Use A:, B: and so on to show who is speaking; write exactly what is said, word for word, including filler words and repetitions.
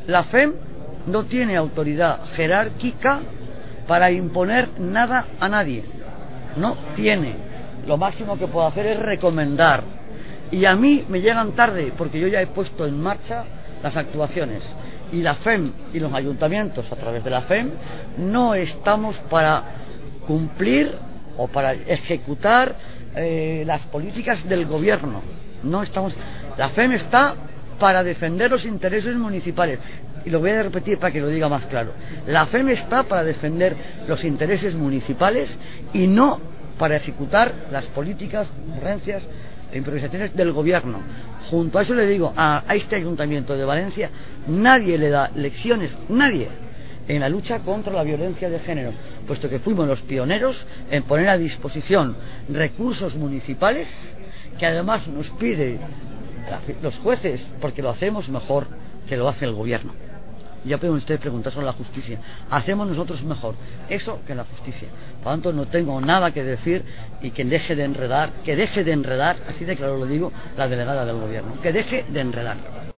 A: La F E M no tiene autoridad jerárquica para imponer nada a nadie. No tiene. Lo máximo que puedo hacer es recomendar. Y a mí me llegan tarde, porque yo ya he puesto en marcha las actuaciones. Y la F E M y los ayuntamientos, a través de la F E M, no estamos para cumplir o para ejecutar eh, las políticas del gobierno. No estamos. La F E M está para defender los intereses municipales. Y lo voy a repetir para que lo diga más claro. La F E M está para defender los intereses municipales y no para ejecutar las políticas, ocurrencias e improvisaciones del gobierno. Junto a eso le digo, a, a este ayuntamiento de Valencia, nadie le da lecciones, nadie, en la lucha contra la violencia de género, puesto que fuimos los pioneros en poner a disposición recursos municipales que además nos pide los jueces, porque lo hacemos mejor que lo hace el gobierno. Ya pueden ustedes preguntar sobre la justicia. Hacemos nosotros mejor eso que la justicia. Por lo tanto, no tengo nada que decir, y que deje de enredar, que deje de enredar, así de claro lo digo, la delegada del gobierno, que deje de enredar.